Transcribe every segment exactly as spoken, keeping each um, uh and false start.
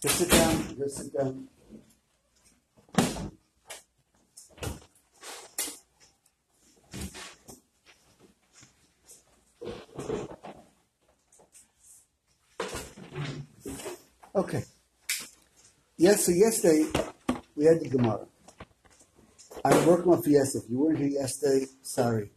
Just sit down. Just sit down. Okay. Yes, so yesterday we had the Gemara. I'm working on Fiesta. If you weren't here yesterday, sorry.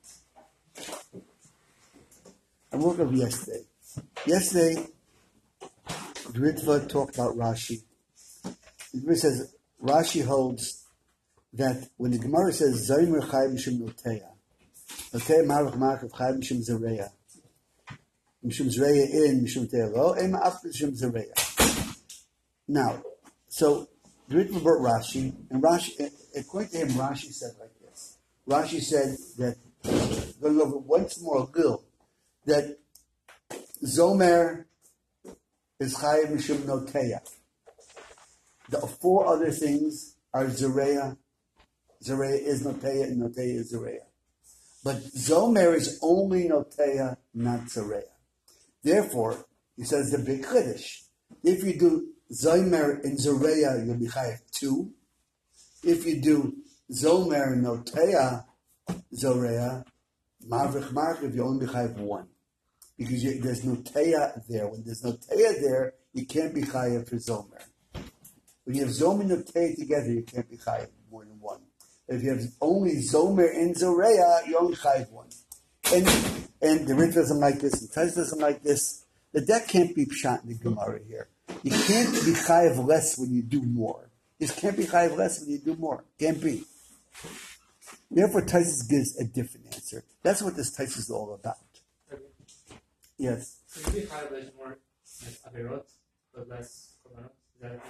I'm working on yesterday. Yesterday, the Ritva talked about Rashi. The Ritva says, Rashi holds that when the Gemara says, Zaymer Chai Mishum Noteya, Noteya Marach Marach Chai Mishum Zereya, Mishum Zereya in Mishum Teya Lo, Ema Af Mishum Zereya. Now, so the Ritva brought Rashi, and Rashi, according to him, Rashi said like this. Rashi said that, going over once more, Gil, that Zomer is Chayav Mishum Noteya. The four other things are Zereya. Zereya is Noteya, and Noteya is Zereya. But Zomer is only Noteya, not Zereya. Therefore, he says the big Chiddush. If you do Zomer and Zereya, you'll be Chayav two. If you do Zomer and Noteya, Zereya, Mavrich Markiv, you only be Chayav one. Because you, there's no teya there. When there's no teya there, you can't be chayav for zomer. When you have zomer and no teya together, you can't be chayav more than one. If you have only zomer and zoreya, you only chayav one. And and the Ritva doesn't like this, and Taz doesn't like this. That that can't be pshat in the Gemara here. You can't be chayav less when you do more. You just can't be chayav less when you do more. Can't be. Therefore, Taisus gives a different answer. That's what this Taisus is all about. Yes. Should we have like more like averot, but less korbanot? Is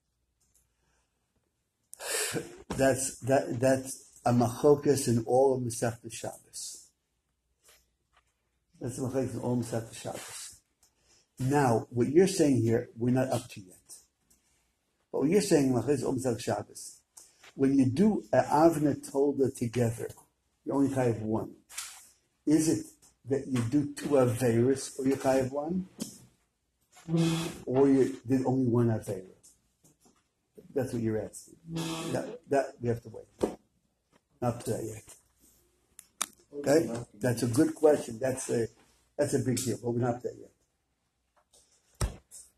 that That's that that's a machokas in all of Masechta Shabbos. That's a machokas in all of Masechta Shabbos. Now, what you're saying here, we're not up to yet. But what you're saying, machokas all Masechta Shabbos, when you do an Avna Tolda together, you only have one. Is it that you do two Averis or you have one? Or you did only one Averis? That's what you're asking. That, that we have to wait. Not to that yet. Okay? That's a good question. That's a that's a big deal, but we're not there yet.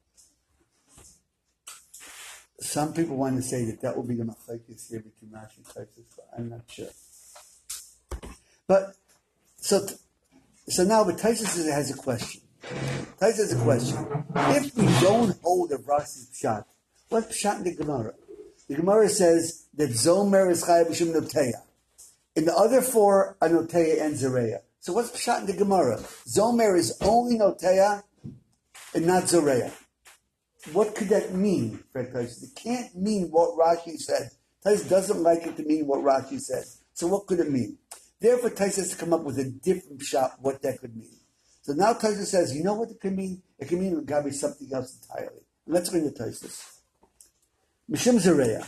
Some people want to say that that will be the machlekes here between Rashi and Taisus, but I'm not sure. But so. So now, but Taisus has a question. Taisus has a question. If we don't hold a Rashi's pshat, what's pshat in the Gemara? The Gemara says that Zomer is Chayav B'Shem Noteya. In the other four are Noteya and Zereya. So what's pshat in the Gemara? Zomer is only Noteya and not Zereya. What could that mean, Fred Taisus? It can't mean what Rashi said. Taisus doesn't like it to mean what Rashi said. So what could it mean? Therefore, Taisus has to come up with a different shot what that could mean. So now Taisus says, you know what it could mean? It could mean it could be something else entirely. Let's bring the Taisus. Mishum Zereya.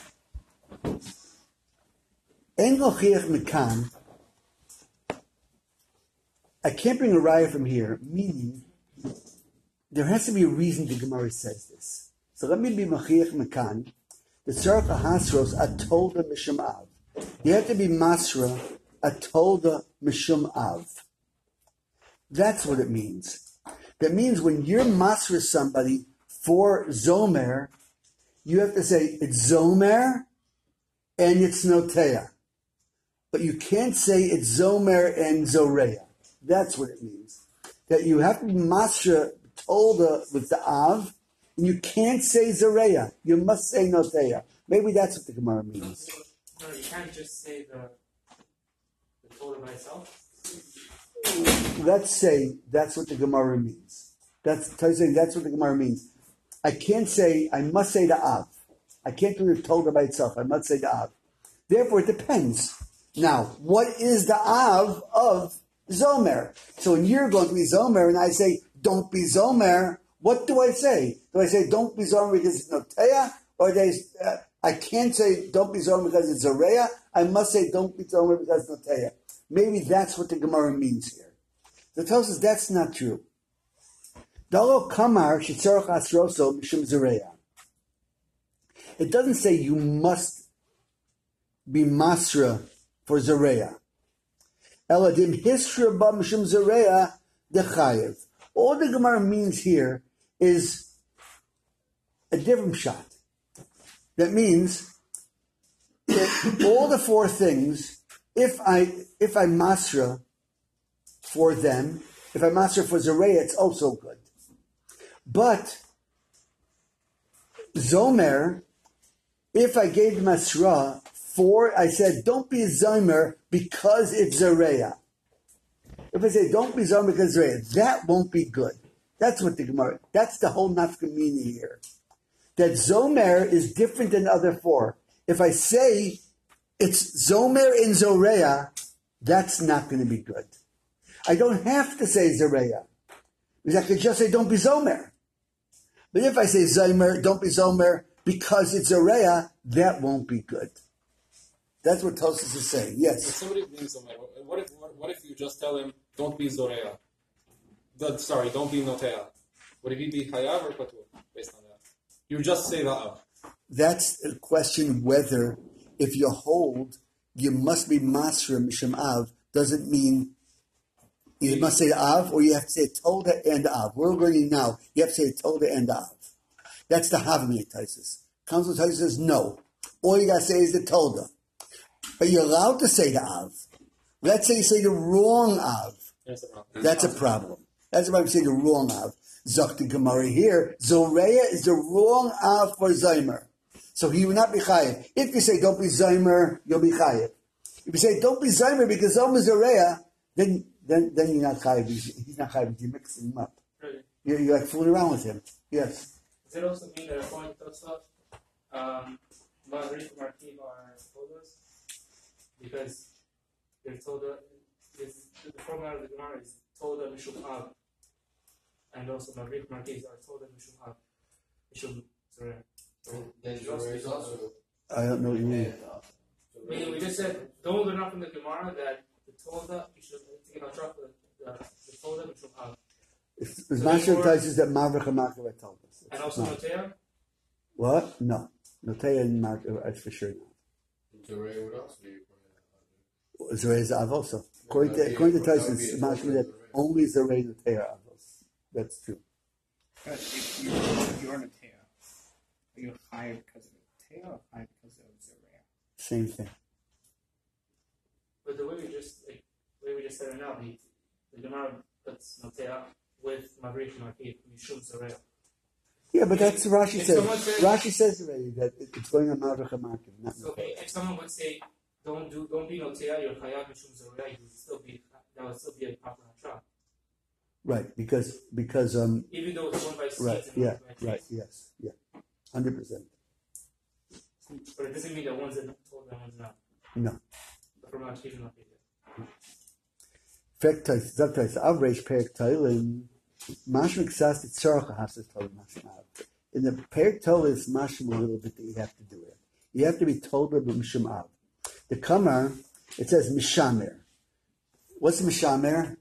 En lochiach mikan. I can't bring a raya from here, meaning there has to be a reason the Gemara says this. So let me be machiach mikan. The tzarech hasros atolda mishum av. You have to be masra atolda mishum av. That's what it means. That means when you're masra somebody for zomer, you have to say it's zomer and it's noteya. But you can't say it's zomer and zoreya. That's what it means. That you have to be masra tolda with the av, and you can't say zoreya. You must say noteya. Maybe that's what the Gemara means. No, you can't just say the the Torah by itself. Let's say that's what the Gemara means. That's saying that's what the Gemara means. I can't say, I must say the Av. I can't do the Torah by itself. I must say the Av. Therefore, it depends. Now, what is the Av of Zomer? So when you're going to be Zomer and I say, don't be Zomer, what do I say? Do I say, don't be Zomer because it's Noteya? Or they, uh, I can't say, don't be Zomer because it's Zoreya. I must say, don't be Zomer because it's Noteya. Maybe that's what the Gemara means here. The Torah says that's not true. Dalo kamar shitzarach asroso mishum zereya. It doesn't say you must be masra for Zareya. Eladim hisra ba mishum Zareya dechayev. All the Gemara means here is a different shot. That means that all the four things, if I if I masra for them, if I masra for Zareya, it's also good. But Zomer, if I gave masra for, I said, don't be Zomer because it's Zareya. If I say, don't be Zomer because it's Zareya, that won't be good. That's what the Gemara, that's the whole nafkamina here. That Zomer is different than the other four. If I say it's Zomer in Zoreya, that's not going to be good. I don't have to say Zareya. Because I could just say, don't be Zomer. But if I say Zomer, don't be Zomer, because it's Zareya, that won't be good. That's what Tosfos is saying, yes. If somebody brings Zomer, what if, what, what if you just tell him, don't be Zoreya? The, sorry, don't be Notea. Would he be Hayav or Patur, based on that? You just say that. That's a question whether, if you hold, you must be Masra Misham Av, doesn't mean you must say Av, or you have to say Tolda and Av. We're learning now, you have to say Tolda and Av. That's the Havamiyat Taisus. Council Taisus says no. All you got to say is the Tolda. But you're allowed to say the Av. Let's say you say the wrong Av. That's a problem. That's why I'm saying the wrong Av. Zakti Gemara here, Zoreya is the wrong Av for Zaymer. So he will not be Chayiv. If you say don't be Zaymer, you'll be Chayiv. If you say don't be Zaymer because Zaymer is Zoreya, then then then you're not Chayiv. He's, he's not Chayiv. You're mixing him up. Really? You're, you're like fooling around with him. Yes. Does it also mean that according to Tosfos, um, Madrid and Martiv are Toldos? Because they're Tolda, the format of the Gemara is Tolda Mishum Av. And also Madrid and Martiv are Tolda Mishum Av. Mishum Zoreya. I don't know what you mean. We, we just said, don't learn up in the Gemara that the Tolda, you should take out the, the, the Tolda Mishum Av. It's Masha tells us that Mavrich and Makava told us. And also Notea? What? No. Notea and Makava, that's for sure not. Zoreya would also be Zoreya is Av also. According to, according to Tyson, Masha that only Zoreya and Notea are Avos. That's true. But if you're, if you're Notea, are you high because of Notea or high because of Zoreya? Same thing. But the way we just, like, the way we just said it now, the, the Gemara puts Notea with Mavrik and Martiv, Mishum Zoreya. Yeah, but that's what Rashi If says. someone says- Rashi says already that it- it's going on Mavrich and Makava, not So okay, if someone would say, don't do, don't be Notea, you're Chayav Mishum Zoreya, you would still be, that would still be a proper hashra. Right, because, because, um, Even though it's one by seeds right, and yeah, one by trees. right, yes, yeah. one hundred percent. But it doesn't mean that one's told and one's not. No. But from Martiv and Martiv. Fektais, Zaktais, Avresh, Perek Tailim, Mashmik Sas, Tzorcha has to tell Mashmav. In the Perek Tailim, it's Mashma a little bit that you have to do it. You have to be told by Mishum Av. The Kamar, it says Mishamer. What's Mishamer?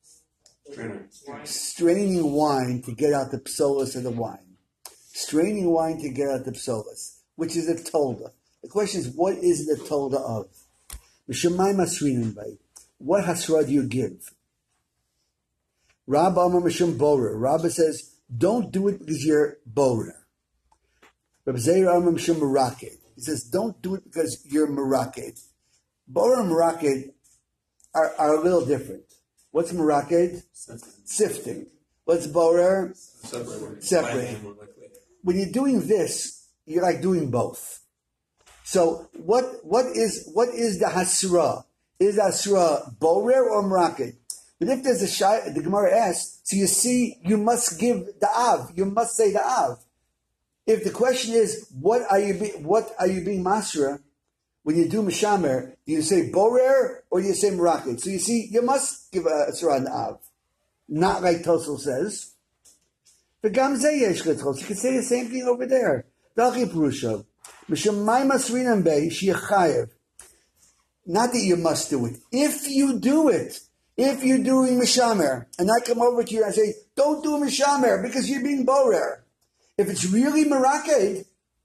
Straining wine to get out the psolas of the wine. Straining wine to get out the psolas, which is a tolda. The question is, what is the tolda of? Mishamai masrinim bay. What hasra do you give? Rabba Amar Mishum Borer. Rabba says, don't do it because you're Borer. Rabbi Zeir Amar Mishum Meraked. He says, don't do it because you're Meraked. Borer and Meraked are, are a little different. What's Meraked? Sifting. What's Borer? separate. Separate. When you're doing this, you're like doing both. So what what is what is the hasra? Is the hasra borer or meraked? But if there's a shy, the Gemara asks, so you see, you must give the av. You must say the av. If the question is, what are you be, what are you being masra? When you do mishamer, do you say borer or do you say meraked? So you see, you must give a hasra an av, not like Tosel says. The Gamzeh yesh letzchos. You can say the same thing over there. Dachi Purusha. Mishamai masrinam bei shechayev. Not that you must do it. If you do it, if you're doing mishamer, and I come over to you and say, don't do mishamer because you're being borer. If it's really meraked,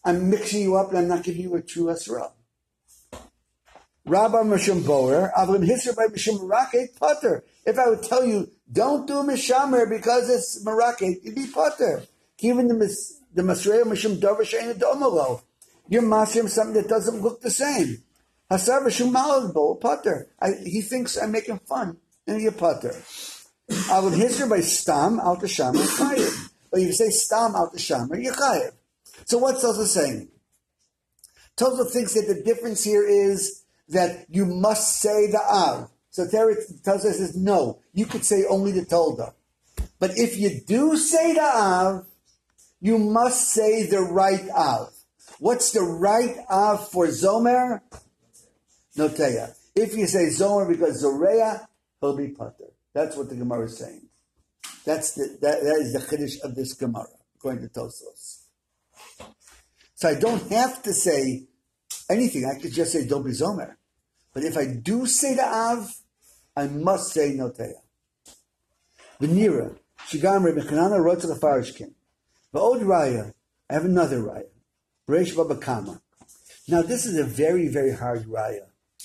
I'm mixing you up and I'm not giving you a true Asra. Rabba Mishum Boer, Avlim Hisr by Mishum Maraket, Potter. If I would tell you, don't do Mishamer because it's Maraket, you'd be Potter. Even the Mis- the Masreo Mishum Dover Shein Domolo. You're Masrim something that doesn't look the same. Hasar Mishum Malabo, Potter. He thinks I'm making fun, and you're Potter. Avlim Hisr by Stam, Al Tashamer, Chayev. But you say Stam, Al Tashamer, you're Chayev. So what's Tosa saying? Tosa thinks that the difference here is that you must say the Av. So Teretz Tosa says, no, you could say only the Tolda. But if you do say the Av, you must say the right Av. What's the right Av for Zomer? Noteya. If you say Zomer because Zoreya, he'll be Pater. That's what the Gemara is saying. That's the, that, that is the Chiddush of this Gemara, according to Tosos. So I don't have to say anything. I could just say don't be Zomer. But if I do say the Av, I must say Noteya. V'nira, Shigam Rebbe Chanana wrote to the Farishkin. V'od Raya, I have another Raya. Reish Baba Kama. Now this is a very, very hard Raya.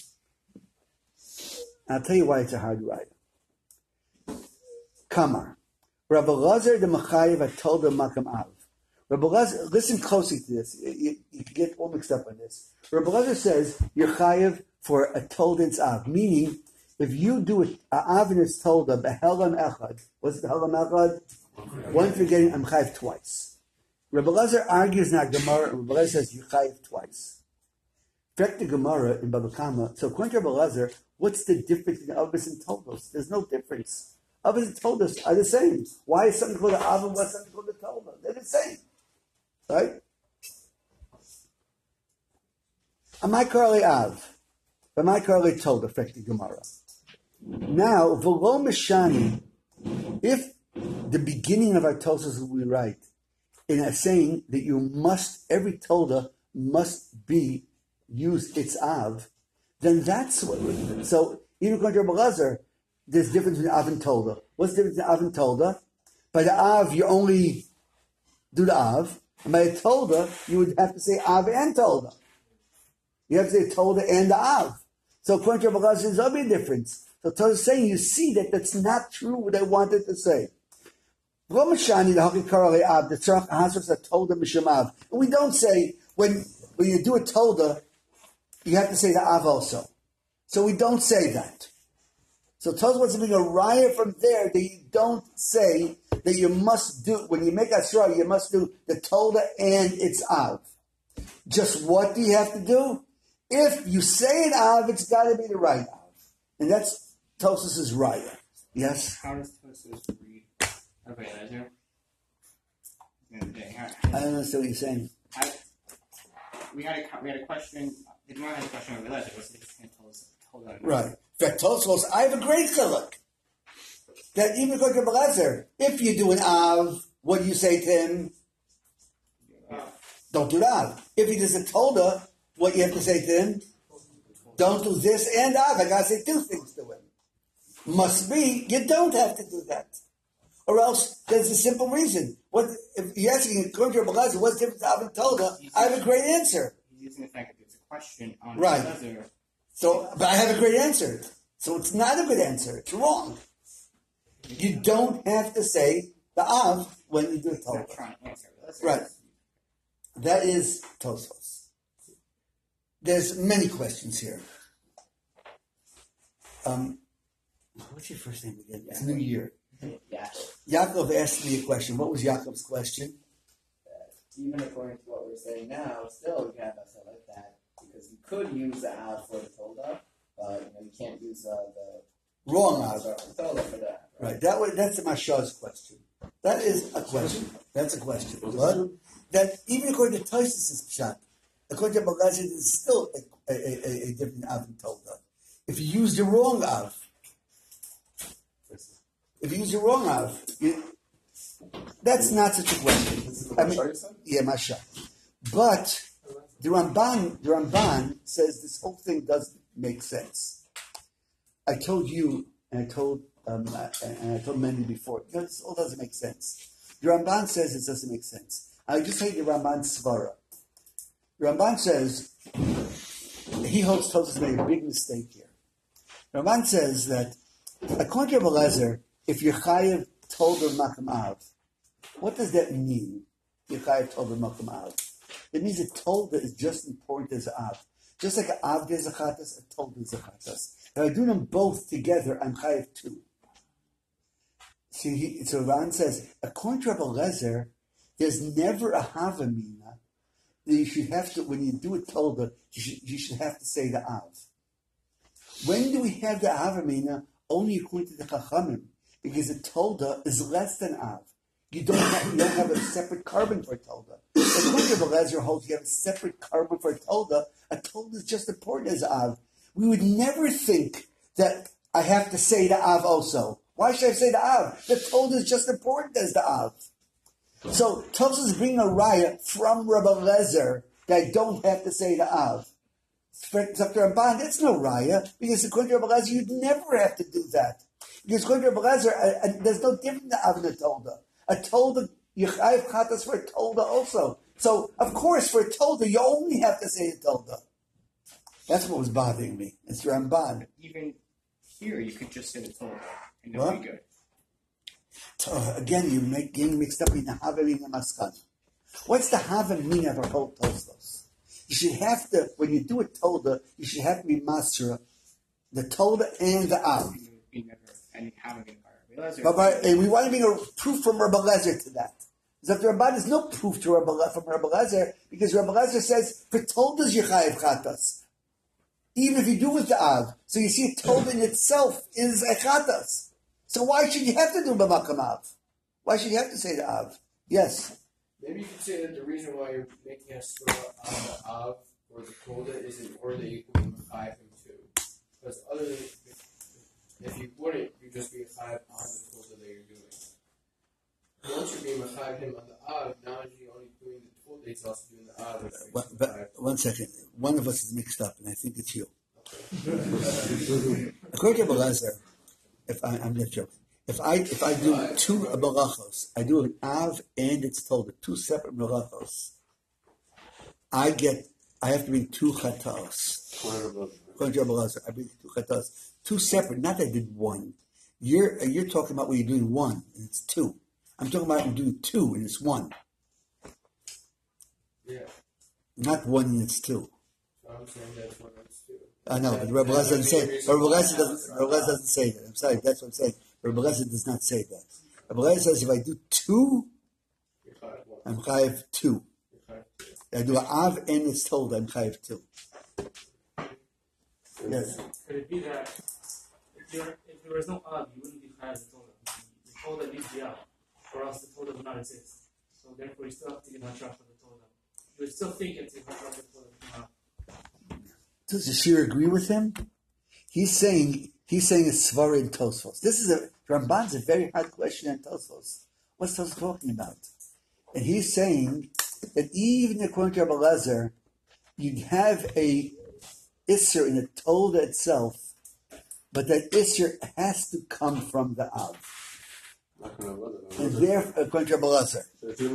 I'll tell you why it's a hard Raya. Kamar. Rabbi Lazar the Machayev had told the Makam Av. Rabbi Lazar, listen closely to this. You, you can get all mixed up on this. Rabbi Lazar says you're Chayev for a Tolden's Av, meaning if you do a, a Av and it's Tolda, Behelam Echad, what's the Helam Echad? One forgetting, I'm Chayev twice. Rabbi Lazar argues in our Gemara, and Rabbi Lazar says you're Chayev twice. In fact, the Gemara in Baba Kama, so according to Rabbi Lazar, what's the difference between Avos and Toldos? There's no difference. Avos and Toldos are the same. Why is something called an Av and what's something called a Tolda? They're the same. Right? Am I currently Av? Am I currently Tolda? Affecting Gemara. Now, V'lo Mishani, if the beginning of our Tosos we write in a saying that you must, every Tolda must be use its Av, then that's what we're so even according to Rabbi Lazar, there's a difference between Av and Tolda. What's the difference between Av and Tolda? By the Av, you only do the Av, and by the Tolda, you would have to say Av and Tolda. You have to say Tolda and the Av. So according to Rabbi Lazar, there's a big difference. So Tolda is saying, you see that that's not true what I wanted to say. We don't say when when you do a Tolda, you have to say the Av also. So we don't say that. So Tolda wants to bring a riot from there that you don't say that you must do, when you make Asra, you must do the Tolda and its Av. Just what do you have to do? If you say an Av, it's got to be the right Av. And that's Tosos's riot. Yes? How does Tosos read Rabbi Eliezer? I don't understand what you're saying. I, we had a we had a question. The Gemara had a question on Rabbi Eliezer. What's the difference between Tolda and Right. In fact, Tosos, I have a great chiluk. That even according to Rabbi Eliezer, if you do an Av, what do you say to him? Uh, Don't do that. If he does a Tolda, what you have to say to him? Don't do this and Av. I got to say two things to him. Must be, you don't have to do that. Or else, there's a simple reason. What if you're asking, according to Rabbi Eliezer, what's the difference between Av and Tolda? I have a great answer. He's using the fact that it's a question on Right. Rabbi Eliezer. So, but I have a great answer. So it's not a good answer. It's wrong. You don't have to say the Av when you do He's not Tolda. trying to answer. That's Right. That is Tosfos. There's many questions here. Um, what's your first name again? It's New Year. Yeah. Yaakov asked me a question. What was Yaakov's question? Even according to what we're saying now, still you can't mess it like that because you could use the Av for the Tolda, but you know you can't use uh, the Wrong Av. the Tolda for that. Right. That was, that's Mashah's question. That is a question. That's a question. What? That even according to Tosfos' Pshat, according to Bagazi, there's still a, a, a, a different Av and Tolda. If you use the wrong Av, if you use the wrong Av, you, that's not such a question. I mean, yeah, Masha. But the Ramban, the Ramban says this whole thing doesn't make sense. I told you, and I told, um, and I told many before, you know, this all doesn't make sense. The Ramban says it doesn't make sense. I'll just tell you the Ramban Svara. Ramban says, he holds Tosfos made a big mistake here. Ramban says that, according to Rabbi Eliezer, if you're chayiv told or makam av, what does that mean? You're chayiv told or makam av. It means that told is just as important as av. Just like an av is a chatas, a told is a chatas. If I do them both together, I'm chayiv too. See, he, so Ran says, according to Rabbi Eliezer, there's never a havamina that you should have to, when you do a tolda, you should, you should have to say the av. When do we have the havamina? Only according to the chachamim, because the tolda is less than av. You don't have, you don't have a separate carbon for a tolda. According to Rabbi Eliezer holds you have a separate carbon for a tolda. A tolda is just as important as av. We would never think that I have to say the av also. Why should I say the av? The tolda is just as important as the av. So Tosfos is bringing a raya from Rabbi Eliezer that I don't have to say the av. It's up to Ramban, it's no raya, because according to Rabbi Eliezer, you'd never have to do that. Because according to Rabbi Eliezer, uh, uh, there's no difference in av and a tolda. A tolda, you have chatas for a tolda also. So, of course, for a tolda, you only have to say a tolda. That's what was bothering me. It's Ramban. Even here, you could just say the Torah, and it'll What? be good. Uh, again, you make getting mixed up in the havamina and maskan. What's the havamina for whole Tosfos? You should have to, when you do a tolda, you should have to be masra, the tolda and the av. You would be never any having it by Rabbi Eliezer. But, but, and we want to bring a proof from Rabbi Eliezer to that. Because if Rabban is no proof to Rabbi, from Rabbi Eliezer, because Rabbi Eliezer says, for toldas yechayev chatas. Even if you do with the av. So you see, tolda in itself is a chatas. So why should you have to do b'makam av? Why should you have to say the av? Yes. Maybe you could say that the reason why you're making a store on the av or the Tolda is in order that you can be Mechayiv him too. Because other than, if you wouldn't, you'd just be Mechayiv on the Tolda that you're doing. Once you're being Mechayiv him on the av, now you're only doing the Tolda, he's also doing the av. But, but, one second. One of us is mixed up, and I think it's you. According to Rabbi Eliezer, if I, I'm not joking, if I if I do two barachos, I do an av and it's told two separate barachos. I get I have to bring two chatos. According to Rabbi Eliezer, I bring two chatos, two separate. Not that I did one. You're you're talking about when you're doing one and it's two. I'm talking about when you're doing two and it's one. Yeah. Not one and it's two. So I'm saying that's what it's too. I know, but Rabbi Eliezer doesn't say. Rabbi Eliezer doesn't. Rabbi Eliezer doesn't say that. I'm sorry, that's what I'm saying. Rabbi Eliezer does not say that. Rabbi Eliezer says if I do two, I'm chayiv two. I do an av and it's told I'm chayiv two. Yes. Could it be that if there if there was no av, you wouldn't be chayav the Torah? The Torah needs the av, or else the Torah would not exist. So therefore, you still have to get hashach for the Torah. You would still think it's a hashach for the Torah. Does the Shir agree with him? He's saying he's saying it's svara in Tosfos. This is a Ramban's a very hard question in Tosfos. What's Tosfos talking about? And he's saying that even according to Rabbi Eliezer, you have a isser in the Tolda itself, but that isser has to come from the av. And therefore, according to Rabbi Eliezer.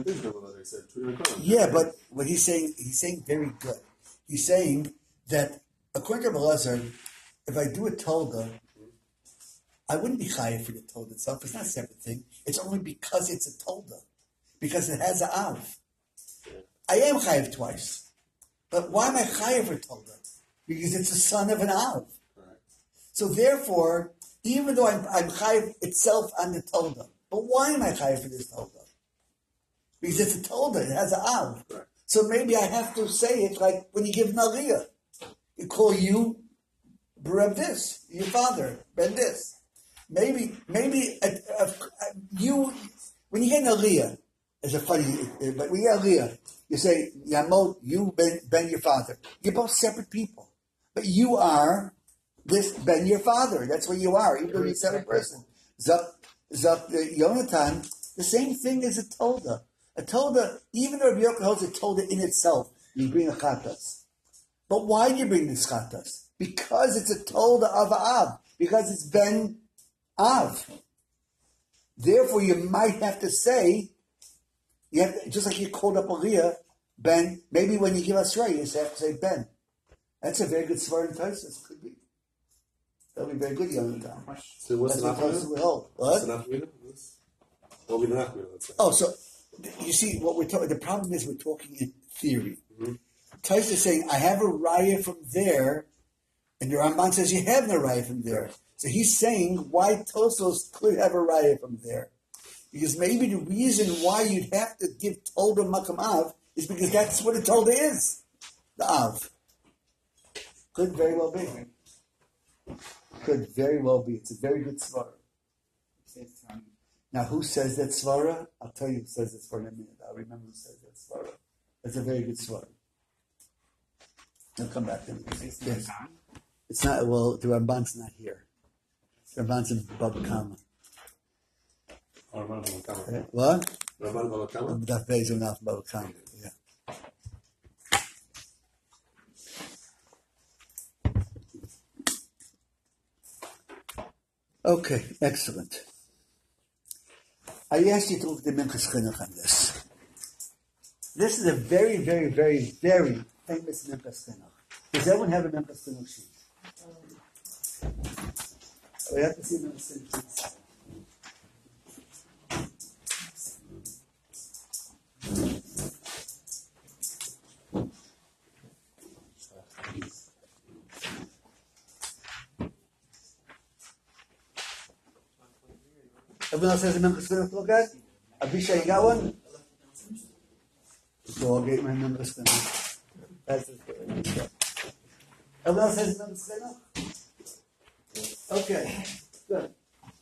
Yeah, but what he's saying, he's saying very good. He's saying that according to Rabbi Eliezer, if I do a tolda, I wouldn't be chayiv for the tolda itself. It's not a separate thing. It's only because it's a tolda, because it has a av. I am chayiv twice, but why am I chayiv for tolda? Because it's the son of an av. So therefore, even though I'm, I'm chayiv itself on the tolda, but why am I chayiv for this tolda? Because it's a tolda. It has a av. So maybe I have to say it like when you give an aliyah. You call you Bereb this, your father, Ben this. Maybe, maybe uh, uh, you, when you get an aliyah, it's a funny, uh, but when you get aliyah, you say, Yamod, you, Ben, ben, your father. You're both separate people. But you are this, Ben, your father. That's what you are, even though you're a separate person. Zap, Zap, uh, Yonatan, the same thing as a Tolda. A Tolda, even though Rabbi Yochanan holds a Tolda in itself, you bring a Chatas. But why do you bring this chatas? Because it's a tolda of Av. Because it's ben Av. Therefore, you might have to say, you have to, just like you called up Aliyah, Ben. Maybe when you give Asra, you just have to say Ben. That's a very good svar in Taisus. Could be. That'll be very good, young time. So what's That's the what nafkamina? Taisus will hold. What's What? the nafkamina? What will be the nafkamina, let's say? Oh, so you see what we're talking. The problem is we're talking in theory. Mhm. Taisus is saying, "I have a raya from there," and the Ramban says, "You have no raya from there." So he's saying why Tosos could have a raya from there. Because maybe the reason why you'd have to give Tolda Makam Av is because that's what a Tolda is. The Av. Could very well be. Could very well be. It's a very good svara. It's, um, Now, who says that svara? I'll tell you who says that svara in a minute. I'll remember who says that svara. That's a very good svara. I'll come back to it. it's the Yes. Ramban. It's not, well, the Ramban's not here. The Ramban's in Baba Kama. Or Rabban Baba Kama. Eh, What? Rabban Baba Kama? That Beis not Baba Kama. Yeah. Okay, excellent. I asked you to look at the Minchas Chinuch on this. This is a very, very, very, very famous Minchas Chinuch. Does everyone have a Minchas Chinuch sheet? We have to see Minchas Chinuch sheets. Everyone else has a Minchas Chinuch to look at? Abishai, you got one? So I'll get my Minchas Chinuch. That's it. Everyone else has a Minchas Chinuch? Okay, good.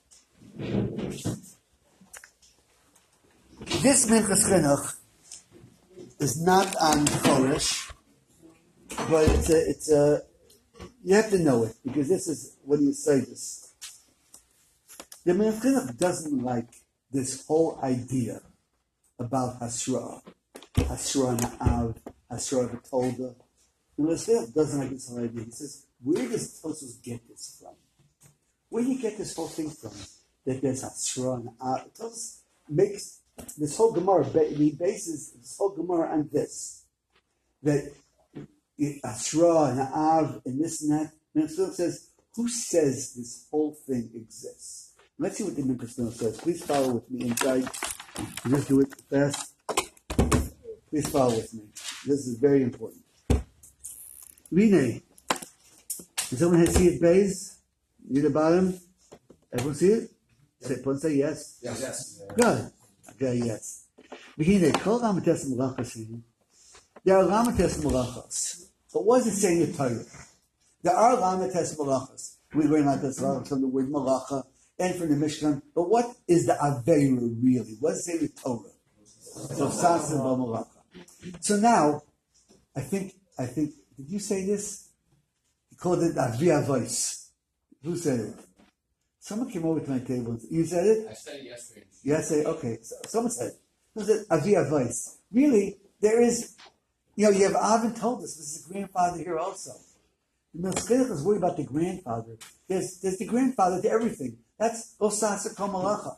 This Minchas Chinuch is not on Choresh, but it's a, it's a, you have to know it, because this is, when you say this, the Minchas Chinuch doesn't like this whole idea about Hasra, Hasra Na'av, Hasra V'tolda. The Minchas Chinuch doesn't like this whole idea. He says, where does Tosos get this from? Where do you get this whole thing from? That there's Hasra Na'av. Tosos makes this whole Gemara, he bases this whole Gemara on this. That Hasra and Na'av and this and that. Minchas Chinuch says, who says this whole thing exists? Let's see what the Minchas Chinuch says. Please follow with me inside. Just do it fast. Please follow with me. This is very important. Rine. Does someone see it, Bays? Near the bottom? Everyone see it? Say, everyone say yes. Yes. yes. Good. Okay, yes. Rine. Kol Ramates Malachas. There are Ramates Malachas. But what does it say in the Torah? There are Ramates Malachas. We learn Ramates Malachas from the word Malacha and from the Mishnah. But what is the Aveira really? What does it say in the Torah? So, Sas and Malacha. So now, I think, I think, did you say this? He called it Avia voice. Who said it? Someone came over to my table. And, you said it? I said it yesterday. Yes, I, okay. So, someone said it. Someone said Avia voice. Really, there is, you know, you have Avin told us, this is a grandfather here also. The Minchas Chinuch is worried about the grandfather. There's, there's the grandfather to everything. That's Osasa Komalacha.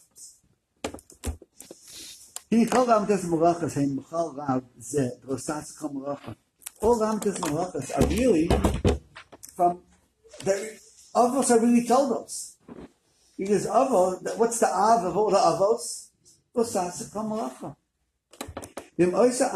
He called Ramates Malachas, hey, Michal Rav, Zeh, Osasa Komalacha. All Ramates Malachas are really from, Avos are really told us. Because Avos, what's the Av of all the Avos? Osasa Komalacha. If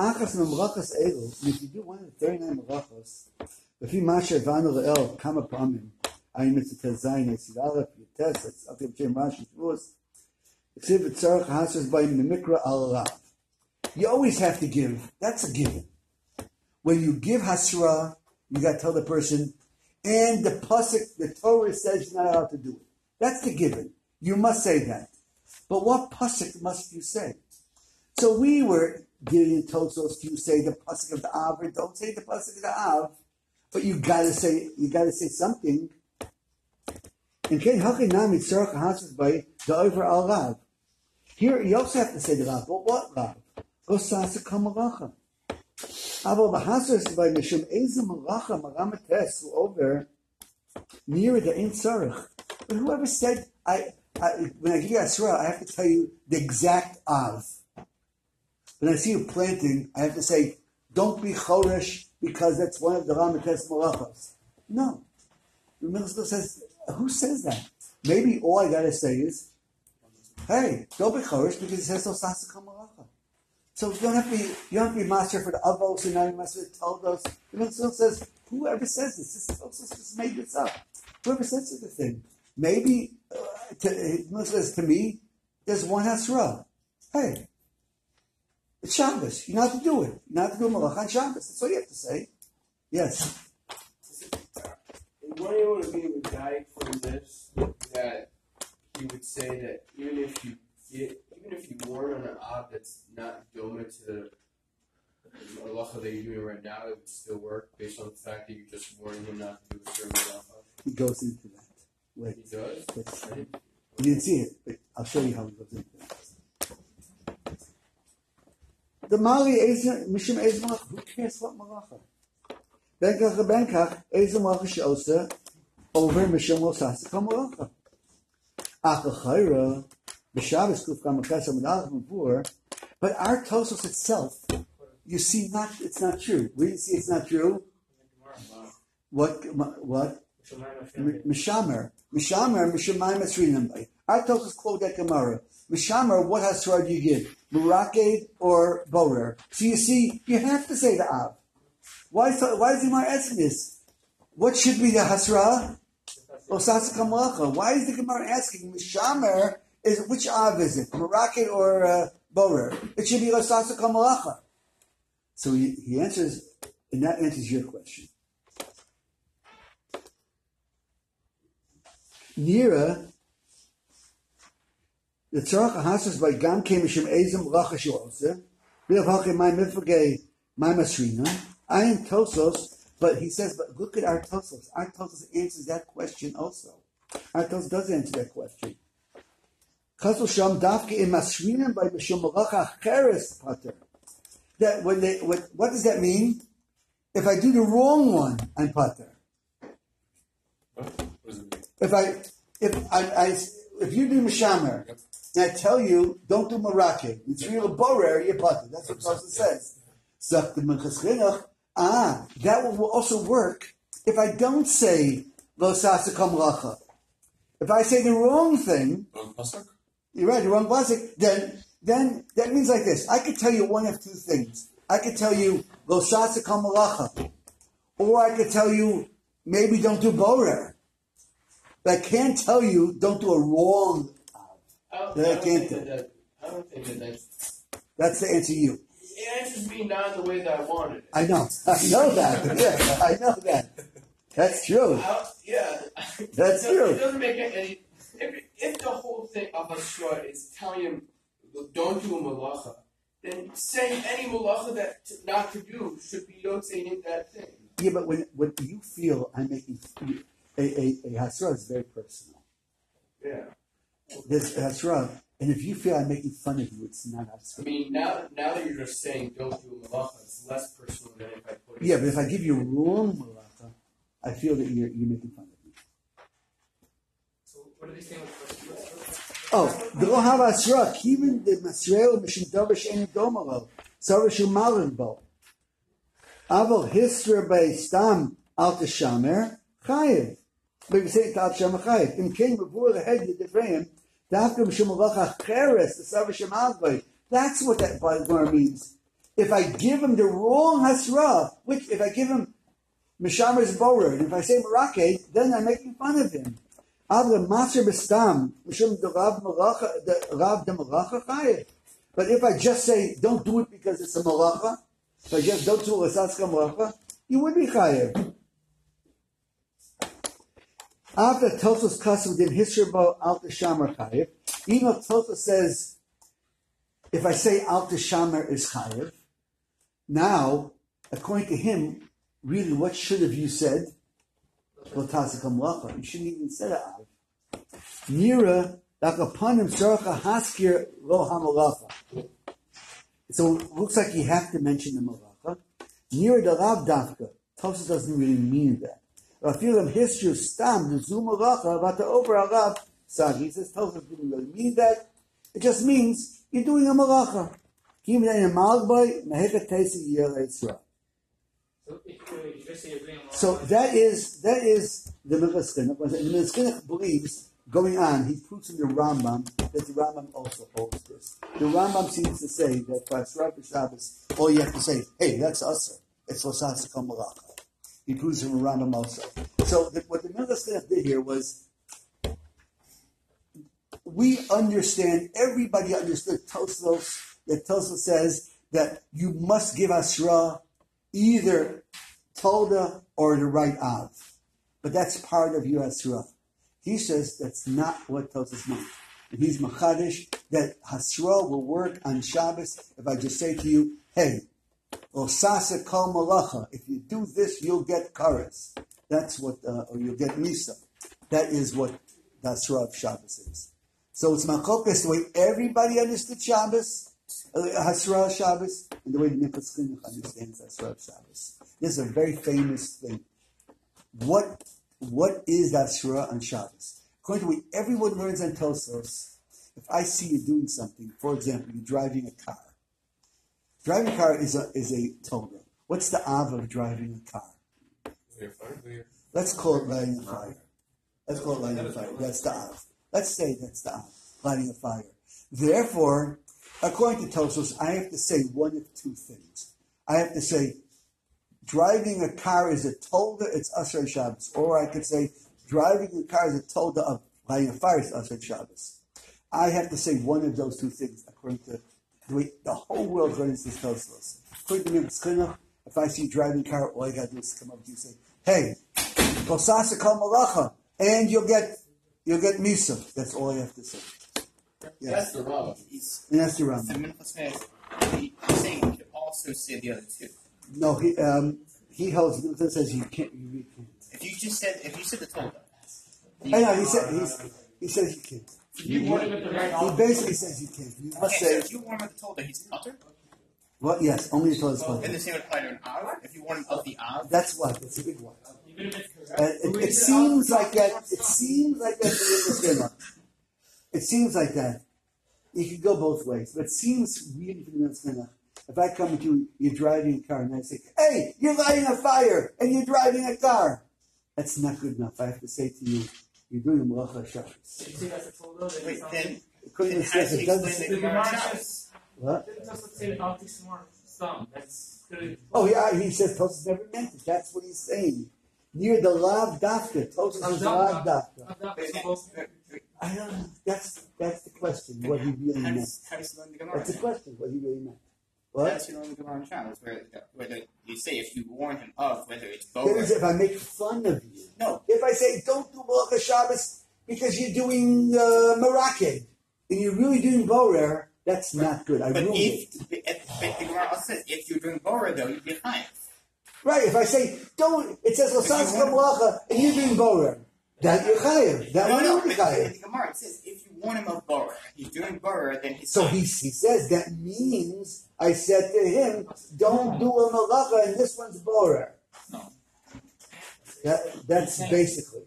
you do one of the thirty-nine Malachas, if you masha v'anu le'el kama pamim, ayin mitzvah zayin esid aleph yites, it's up to Jim Rashi Shavuos. Except for tzarich hasas by mimikra al rav. You always have to give. That's a given. When you give hasra, you got to tell the person, and the pasuk, the Torah says you're not allowed to do it. That's the given. You must say that. But what pasuk must you say? So we were giving Tosos, you say the pasuk of the Av, or don't say the pasuk of the Av. But you gotta say, you gotta say something. And by the over al Rav. Here you also have to say the Rav. But what Rav? Osasa kamalacha. Avo b'hasos by mishum ezem malacha maramates over near the ein tzarich. But whoever said I, I when I give you Asra, I have to tell you the exact Av. when I see you planting, I have to say, don't be choresh because that's one of the Ramates Malachos. No. The minister says, who says that? Maybe all I gotta say is, hey, don't be choresh because it says so sasaka malacha. So you don't have to be, you don't have to be master for the avos and not master for the toldos. The minister says, whoever says this, this is also just made this up. Whoever says such a thing. Maybe, uh, to, the minister says to me, there's one hasra. Hey, it's Shabbos. You know how to do it. You know how to do malacha on Shabbos. That's all you have to say. Yes. What you want to be with Guy from this, that he would say that even if you get, even if you warn on an ob that's not doma to the malacha that you're doing right now, it would still work based on the fact that you're just warning him not to do a certain malacha. He goes into that. Wait. He does? Yes. I didn't- You didn't see it, but I'll show you how he goes into that. The Mali Mishim Ezer Malach, who cares what malacha? Benkach Benkach Ezer Malach Shosa over Mishim Lo Sasika Malacha. Achachayra B'Shabbos Kuf Kamakasa Medalach Mavur. But our Tosos itself, you see, not it's not true. We see it's not true. What? What? Mishamer. Mishamer, Mishamayim Esrinam. Our Tosos quote that Gemara. Mishamer, what hasra do you give? Muraked or Borer? So you see, you have to say the Av. Why, why is the Gemara asking this? What should be the hasra? Osasika Malacha. Why is the Gemara asking? Mishamer, is which Av is it? Muraked or uh, Borer? It should be Osasika Malacha. So he, he answers, and that answers your question. Nira, the tzarach hasas by gam came mishim ezim bracha shuose. We have halke my mifagei my masrina. I am Tosos, but he says, but look at our Tosos. Our Tosos answers that question also. Our Tosos does answer that question. Chasul sham dafke in masrina by mishim bracha cheres pater. That when they what, what does that mean? If I do the wrong one, I'm pater. If I, if I, I if you do mishamer, yep. And I tell you, don't do marake. It's real borer, you're pater. That's what Tosa says. Ah, that will also work if I don't say lo sasakam lacha. If I say the wrong thing, wrong pasuk. You're right, the wrong pasuk. Then, then that means like this. I could tell you one of two things. I could tell you lo sasakam lacha, or I could tell you maybe don't do borer. But I can't tell you don't do a wrong. I don't, that I I don't can't think do. that, that I don't think that that's. That's the answer you. It answers me not in the way that I wanted it. I know. I know that. Yeah, I know that. That's true. I, yeah. That's it true. It doesn't make any. If, if the whole thing of Hasra is telling him don't do a malacha, then saying any malacha that to, not to do should be yotzei that thing. Yeah, but when when you feel I'm making a a, a hasra is very personal. Yeah. There's hasra, and if you feel I'm making fun of you, it's not hasra. I mean, now now that you're just saying don't do a malacha, it's less personal than if I put it. Yeah, but if I give you wrong malacha, I feel that you're you're making fun of me. So what are they saying with Oh, the lo have hasra, even the masreo mishim davar she'en domalo, savar shu malin bo. Aval hisra by stam al teshamer chayev. But we say it al teshamer chayev. Im king before the head of the frame, dafka mishum malacha cheres the savar shem alvay. That's what that Gemara means. If I give him the wrong hasra, which if I give him mishamer's borer, and if I say marake, then I'm making fun of him. Avla maser bestam mishum the rav malacha the rav the malacha chayev. But if I just say don't do it because it's a malacha, if I just don't do a saska malacha, you would be chayev. After Tosos custom did hisrabo al teshamer chayev, even though Tosos says if I say al teshamer is chayev, now according to him, really, what should have you said? Lo tasakam malacha. You shouldn't even say that. Nira like upon him saracha haskir lo hamalacha. So it looks like you have to mention the malacha. Nira the rav dafka. Tosa doesn't really mean that. Rafilam history stam the zu malacha about the over arav sagi. He says Tosa didn't really mean that. It just means you're doing a malacha. Kim in Malboy, Maheka Tesi Yel Eitzra. So if you you just say you're doing a So that is that is the Minchas Chinuch. The Minchas Chinuch believes, going on, he proves from the Rambam that the Rambam also holds this. The Rambam seems to say that for Asra Shabbos, all you have to say, hey, that's Asr. It's Losas Kol Malacha. He proves from the Rambam also. So the, what the Minchas Chinuch did here was, we understand, everybody understood Tosfos, that Tosfos says that you must give Asra either Tolda or the right Av. But that's part of your Asra. He says that's not what Tosfos meant. And he's Machadish that Hasra will work on Shabbos if I just say to you, hey, Osasa Kol Malacha, if you do this, you'll get Karas. That's what, uh, or you'll get Misa. That is what the Asra of Shabbos is. So it's Machokas, the way everybody understood Shabbos, uh, Hasra Shabbos, and the way the Minchas Chinuch understands Hasra Shabbos. This is a very famous thing. What what is Hasra on Shabbos? According to what everyone learns on Tosfos, if I see you doing something, for example, you're driving a car. Driving a car is a is a Torah. What's the Av of driving a car? Let's call it lighting a fire. Let's call it lighting a fire. That's the Av. Let's say that's the Av, lighting a fire. Therefore, according to Tosfos, I have to say one of two things. I have to say, driving a car is a tolda, it's Asher Shabbos. Or I could say, driving a car is a tolda of lighting a fire is Asher Shabbos. I have to say one of those two things according to the way the whole world learns this Tosfos. According to Minchas Chinuch, if I see you driving a car, all I got to do is come up to you and say, hey, Bosasa Kol Malacha, and you'll get you'll get Misa. That's all I have to say. Yeah. That's the Rambam. And that's the Rambam. So Minchas says, he's saying you could also say the other two. No, he um, he holds. Minchas says you can't. You really can't. If you just said, if you said the Torah, I know he said he's, he says you can't. You want him at the right He basically says you can't. You must okay, so say if you warn him of the Torah, he's mutter. what? Yes, only the Torah is And the fine. same would apply to an Av. If you warn him of the Av, That's what. That's a big one. Even if it's Uh, correct. it, it seems like that. It seems like that. For the Minchas Chinuch. It seems like that. You can go both ways, but it seems really for the Minchas Chinuch. If I come to you, you're driving a car, and I say, "Hey, you're lighting a fire, and you're driving a car," that's not good enough. I have to say to you, "You're doing Malacha Shabbos." If you say that's a total, then wait, it's not. then, According then to how the does he it doesn't explain say the The Gemara Gemara Shabbos? says, what. didn't just say optics more some. That's good. Oh, yeah, he says Tosfos never meant it. That's what he's saying. Near the Lav Dafka, Tosfos is Lav Dafka. I'm not supposed to. I don't know. That's that's the question. What he really How meant. does, how does he learn the Gemara? That's the question. What he really meant. What? That's you learn the Gemara Shabbos, where, where you say if you warn him of whether it's That Boer. is if I make fun of you. No. If I say don't do Malacha Shabbos because you're doing uh, Marakeh and you're really doing Borer, that's not good. I But ruined it. if, if, but the Gemara also says if you're doing Boer, though, you'd be high. Right. If I say don't, it says Lasas Malacha and you're doing Borer. That you're chayav. That No, one no, you're but chayav. in the Gemara it says if you warn him of Boer, he's doing Boer, then he's So he, he says that means I said to him, don't do a malacha and this one's borer. No. That, that's basically.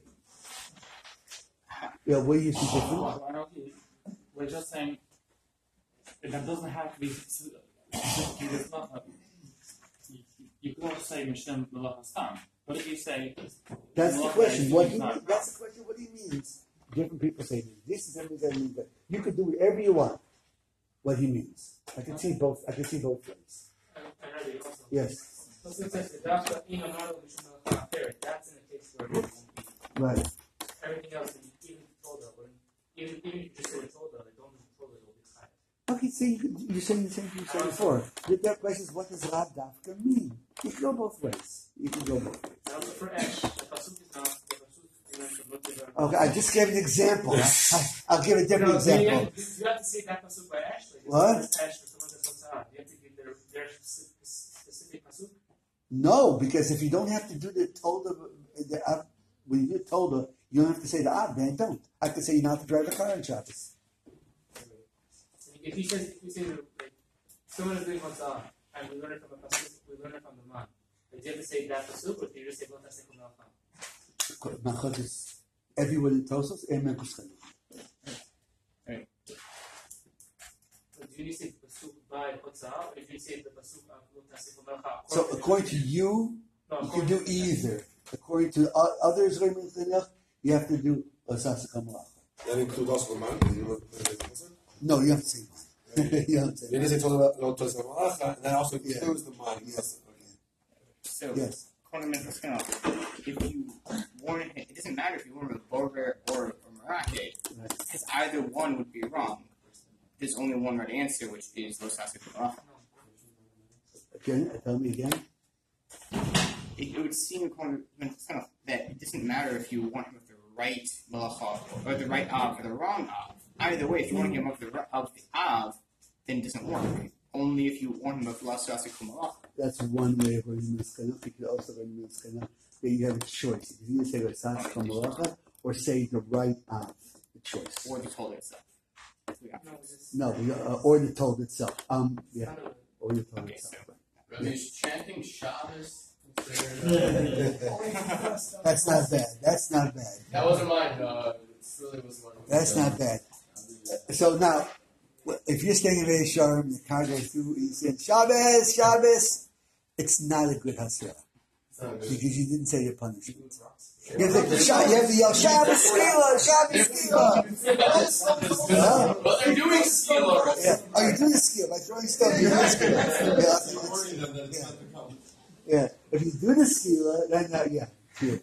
Yeah, what do you see different? Well, I know he- we're just saying that doesn't have to be. It's not a, you, you can also say Mishnah Malach Stam, but if you say That's the Malacha question. is What he not- mean, that's the question. What he means. Different people say this is everything that means that you could do whatever you want. What he means. I can see both. I can see both ways. I, I read it also. Yes. So since it's that's the in a model Mishnah Malach there, that's in the case where it won't be. Right. Everything else, even told her, when even even if you just say told her, they don't told her, it'll be high. Okay, so you, you're saying the same thing you said before. The that question is what does Rav Dafka mean? You can go both ways. You can go both ways. And also for Ash, the pasuk is not the pasuk you mentioned. What is that? Okay, I just gave an example. I, I'll give a different No, you example. have, you have to say that pasuk by Ash. Like, What? Ash for someone that's outside. You have to give their their specific, specific pasuk. No, because if you don't have to do the Tolda, the, uh, when you do Tolda, you don't have to say the Ab, then don't. I have to say you don't have to drive a car on Shabbos. If he says, if we say that, like, someone is doing Matzah, and we learn it from a pasuk, we learn it from the man. Like, do you have to say that pasuk, or do you just say Bota Sekum Malacham? Nachot is everyone in Tosos and Menkus Chinuch. Do do you see the pasuk by Hotzah, or do you see the pasuk of Lo Tasif Melacha? So according to you, No, you can according do to- either. According to o- others, you have to do Osasa Kamalacha. That includes also the man. Because you look at it. No, you have to say mine. You have to say It is a total lo tos malacha, and that also Yeah. includes the man. Yes. So, Yes. according to Mitzvah, if you warn him, it doesn't matter if you warn him with Bover or, or Meraki, Right. because either one would be wrong. There's only one right answer, which is Lo Sasik Malacha. Again, tell me again. It, it would seem according to Mitzvah that it doesn't matter if you want him with the right Malacha or the right Av or the wrong Av. Either way, if you want him of the, ri- of the Av, then it doesn't work. Only if you want him of Lo Sasik Malacha. That's one way of learning Miskana. You could also learn Miskana that you have a choice. You can either say Osasa Kamalacha or say the right of the choice. Or the Torah itself. We got No, it's No, the, uh, or the told itself. Um, yeah, kind of- or the told Okay, itself. I mean, is chanting Shabbos considered? Uh, That's not bad. That's not bad. that wasn't mine. Uh, it really was mine. That's not bad. So now, if you're staying in a Sharm, the car goes through, you say Shabbos, Shabbos, it's not a good hasra because you didn't say your punishment. You have to, you have to yell Shabbos Skila, Shabbos Skila. Huh? Well, they're doing skill already. Yeah. Oh, you're doing the skill by throwing stuff. You're doing the skill. Yeah, yeah. Yeah. If you do the skila, then uh, yeah, good.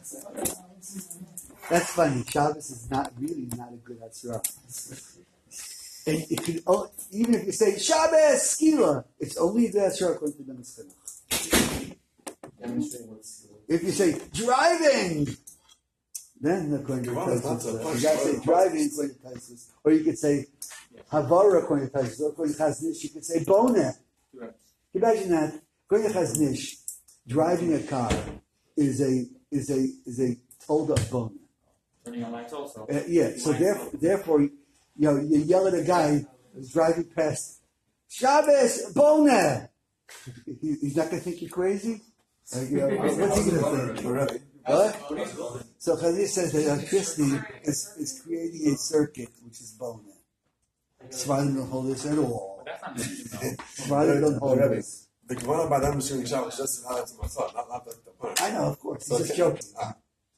That's funny. Shabbos is not really not a good hasra. And it could, oh, even if you say Shabbos skila, it's only the hasra according to the Miskana. Demonstrate what skill. If you say driving, then according to Come on, it's not Taisus, so uh, much. you got to say driving according to Taisus, or you could say Havara according to Taisus, or according to Chaznish, you could say Bona. Can you imagine that? According to Chaznish, driving a car is a is a is a told of Bona. Turning on lights also. Uh, yeah, so therefore, therefore, you know, you yell at a guy who's driving past Shabbos Bona. He, he's not going to think you're crazy. Like, you know, what's he going to think? Already. What? So Chazir says that electricity is, is creating a circuit which is Bona. Svardim don't hold this at all. That's not mentioned Svardim don't hold Already. this. The Gemara by them is showing Shabbos just how it's my thought, not not the, the point. I know, of course. He's So, just okay. joking. Ah.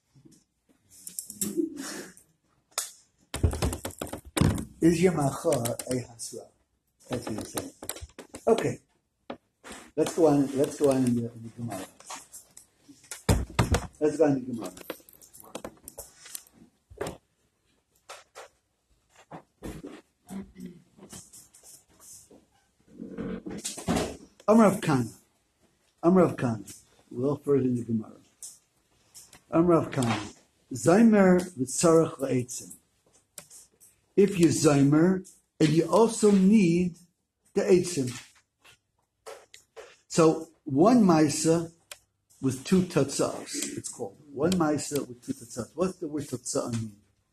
Is your macha a hasra? That's what you're saying. Okay. Let's go on. Let's go on in the, in the Gemara. Let's go on in the Gemara. Amar of Kana. Amar of Kana. A little further in the Gemara. Amar of Kana. Zaymer v'tzarech la'etzim. If you zaymer, and you also need the eitzim. So one maisa with two tatzahs, it's called. One maisa with two tatzahs. What's the word tatzah mean?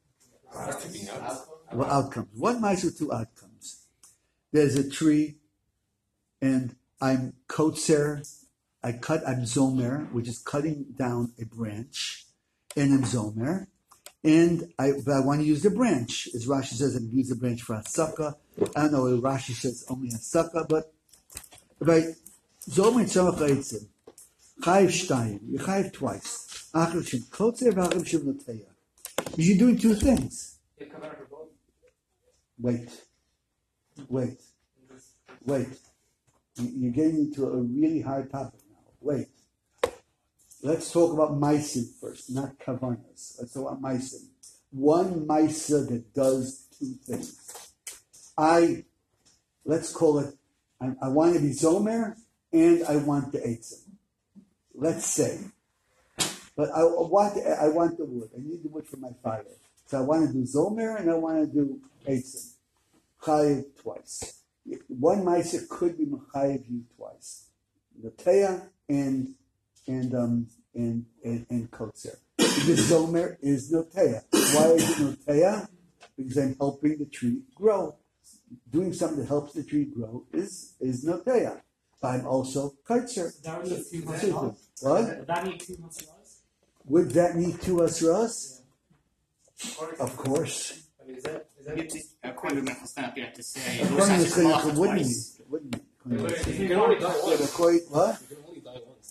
Well, outcomes. One maisa with two outcomes. There's a tree, and I'm kotzer, I cut, I'm zomer, which is cutting down a branch, and I'm zomer, and I, but I want to use the branch. As Rashi says, I can use the branch for hasaka. I don't know if Rashi says only hasaka, but right, zomer tzamach ha'etzim, chayiv shtayim, you chayiv twice. Achiv shem kotzer v'achiv shem noteya. You're doing two things. You have covenant for both. Wait, wait, wait. You- You're getting into a really hard topic now. Wait. Let's talk about meisim first, not kavanas. Let's talk about meisim. One meisa that does two things. I, let's call it, I, I want to be zomer and I want the eitzim. Let's say. But I, I want the, I want the wood. I need the wood for my fire. So I want to do zomer and I want to do eitzim. Chayiv twice. One meisa could be mechayiv you twice. Noteya and and um and and, and kotzer. Because zomer is noteya. Why is it noteya? Because I'm helping the tree grow. Doing something that helps the tree grow is is noteya. But I'm also kotzer. That would need two Two things. months. What? Would that need two months? Would that need two asras? Or- Of course. I mean, is that is that You have to- according to Menachos you have to say According to Rosh the Chayil, Hashanah it wouldn't be. twice. It wouldn't be. According to the You can only die Chayil. once. Yeah, according- what? You can only die once.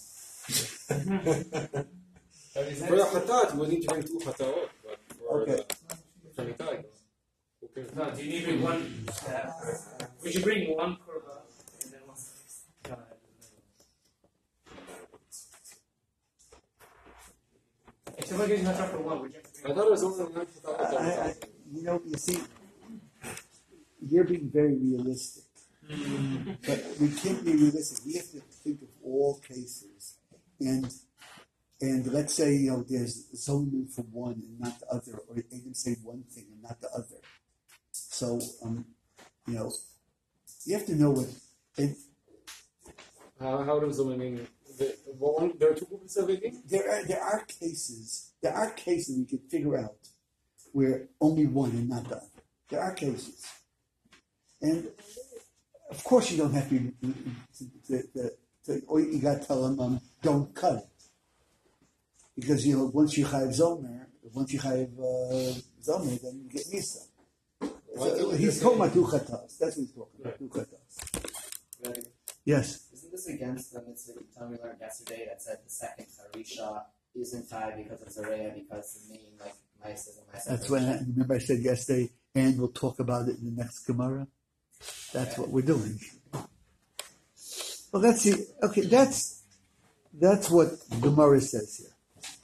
But is For a that, chatat, you would need to bring two chataot, but for Okay. the for mitai, who cares? no, do you need to bring one? Uh, we should bring one korban and then one. No, if somebody gets not for one, would you have to I bring thought it was only nine I, chataot. I, you know, you see, you're being very realistic. But we can't be realistic. We have to think of all cases. And and let's say, you know, there's zoning for one and not the other, or they can say one thing and not the other. So, um, you know, you have to know what. And How, how does someone mean? The, one, there are two groups of it? there are there are cases. There are cases we can figure out where only one and not the other. There are cases, and of course you don't have to. to, to, to, to or you got to tell them um, don't cut it, because you know once you have zomer, once you have uh, zomer, then you get misa. So he's talking about two chatas. That's what he's talking about. Two chatas. Yes. Isn't this against the mitzvah Tom we learned yesterday that said the second harisha isn't tied because of Zareya because the main like mice is a mice? That's when I, remember I said yesterday, and we'll talk about it in the next Gemara. That's what we're doing. Well, let's see. Okay, that's that's what Gemara says here.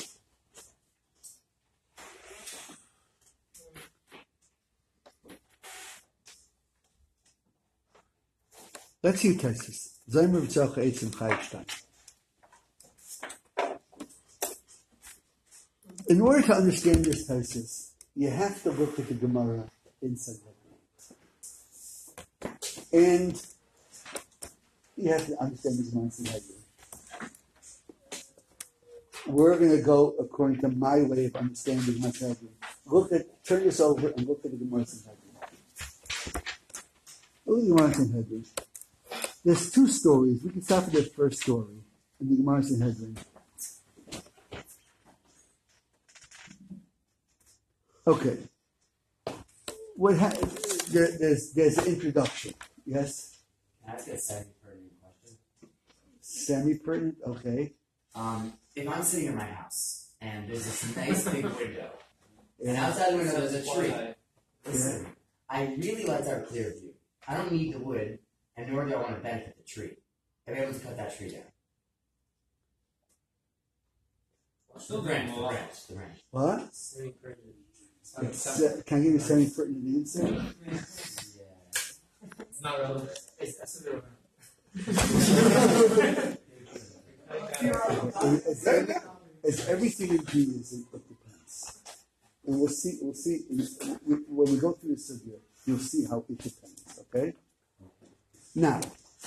Let's see Tesis. Zaymer v'tzarcha eitzim chayv shtayim. In order to understand this Tesis, you have to look at the Gemara in Sanhedrin. And you have to understand the Gemara in Sanhedrin. We're going to go according to my way of understanding the Gemara in Sanhedrin. Look at, turn this over and look at the Gemara in Sanhedrin. Look at the Gemara in Sanhedrin. There's two stories. We can start with the first story in the Gemara in Sanhedrin. Okay. What ha- there, there's there's an introduction. Yes? Can I ask a semi-pertinent question? Semi-pertinent? Okay. Um, if I'm sitting in my house and there's this nice big window, and outside the window there's a tree, listen, I really like to have a clear view. I don't need the wood, and nor do I want to benefit the tree. I'm able to cut that tree down. The branch, the branch, the branch. What? Semi-pertinent. It's, uh, can I give you a semi-pertinent answer? Yeah. It's not relevant. It's that's irrelevant. It's, every, it's everything in Judaism, it depends. And we'll see, we'll see, when we go through the sugya, you'll see how it depends, okay? Now,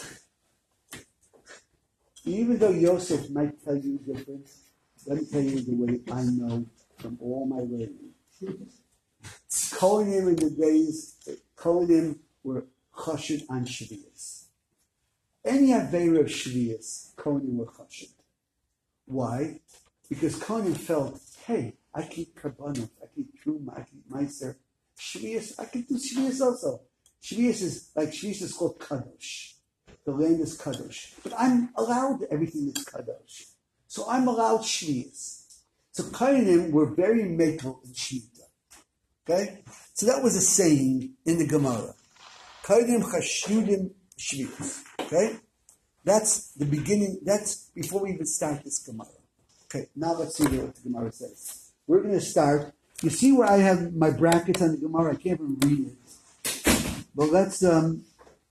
even though Yosef might tell you different, let me tell you the way I know from all my learning. Kohanim in the days, Kohanim were chashid on Shvius. Any Aveira of Shvius, Kohanim were chashid. Why? Because Kohanim felt, hey, I keep Karbanot, I keep Truma, I keep Meiser. Shvius, I can do Shvius also. Shvius is, like Shvius is called Kadosh. The land is Kadosh. But I'm allowed everything that's Kadosh. So I'm allowed Shvius. So Kohanim were very metal in Shvita. Okay? So that was a saying in the Gemara. Kohanim chashudim Shvius. Okay? That's the beginning, that's before we even start this Gemara. Okay, now let's see what the Gemara says. We're going to start. You see where I have my brackets on the Gemara? I can't even read it. But let's, um,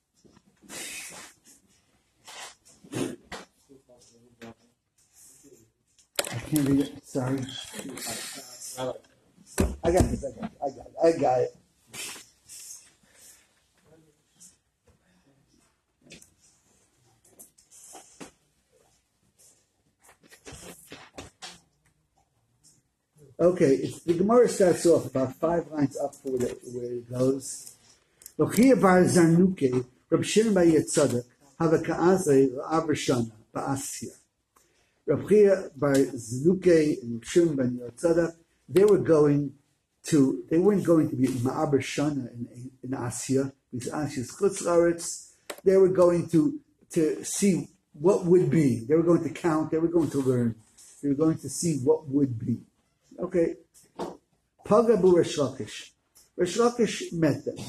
I can't read it. Sorry. I got this. I got it. I got it. I got it. Okay, it's, the Gemara starts off about five lines up for where, where it goes. L'chia bar Zarnuke, Reb Shimon bar Yitzadok, have a ka'azay l'avrishana ba'asya. Reb Chia bar Zarnuke and Reb Shimon bar Yitzadok, they were going to, they weren't going to be Ma'aber Shana in, in Asya, because Asya is Chutz La'aretz. They were going to, to see what would be. They were going to count, they were going to learn. They were going to see what would be. Okay. Pagabu Resh Lakish. Resh Lakish met them.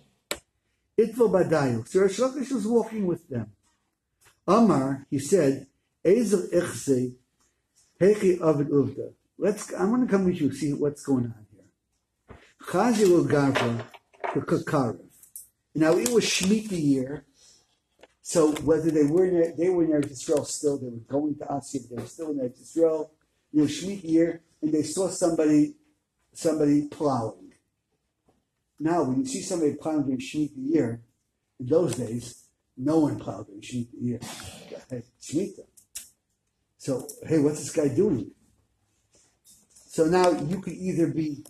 Itvo Badayu. So Resh Lakish was walking with them. Amar, he said, Ezel Echse, Hechi Avid Uvda. Let's, I'm going to come with you, see what's going on here. Chazil Gavra to Kakarev. Now it was Shemitah year, so whether they were in, they were in Eretz Yisrael still, they were going to Asya, but they were still in Eretz Yisrael. It was Shemitah year, and they saw somebody, somebody plowing. Now, when you see somebody plowing during Shemitah year, in those days, no one plowed during Shemitah year. Hey, Shemitah. So, hey, what's this guy doing? So now you could either be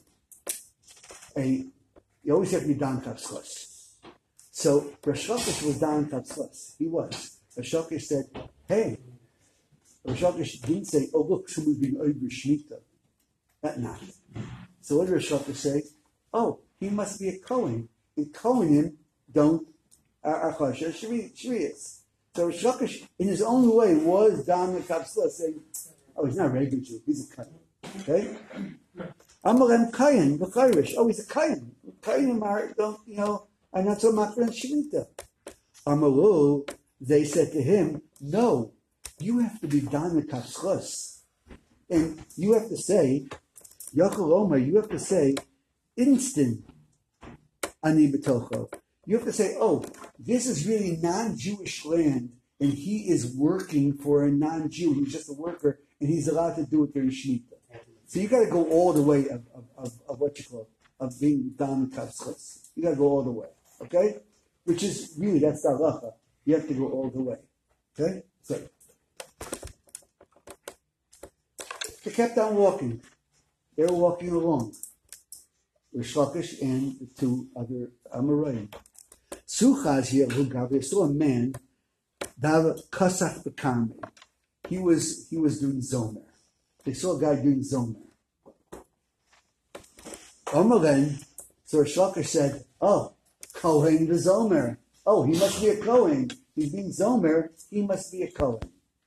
a, you always have to be Dan Kapslas. So Resh Lakish was Dan Kapslas. He was. Resh Lakish said, hey, Resh Lakish didn't say, oh, look, somebody's being over Shemitah. That not. So what did Resh Lakish say? Oh, he must be a Kohen. And Kohanim don't, are Shvi'is. So Resh Lakish, in his own way, was Dan Kapslas, saying, oh, he's not a regular Jew, he's a Kohen. Okay? Amalem Kayan, the Kairish. Oh, he's a Kayan. Kayanim are, don't, you know, are not so much in Shemitah. Amalu, they said to him, no, you have to be Dana Kapslas. And you have to say, Yachal Omer, you have to say, instant Ani B'tocho. You have to say, oh, this is really non-Jewish land, and he is working for a non-Jew. He's just a worker, and he's allowed to do it during Shemitah. So you got to go all the way of, of, of, of what you call of being Dan Kapslas. You got to go all the way, okay? Which is really, that's the halacha. You have to go all the way, okay? So they kept on walking. They were walking along. Resh Lakish and the two other Amoraim. Suchaz here, they saw a man, Dav Kasach B'Karmei. He was he was doing Zomer. They saw a guy doing Zomer. Omaren, so Resh Lakish said, oh, Kohen the Zomer. Oh, he must be a Kohen. He's being Zomer, he must be a Kohen.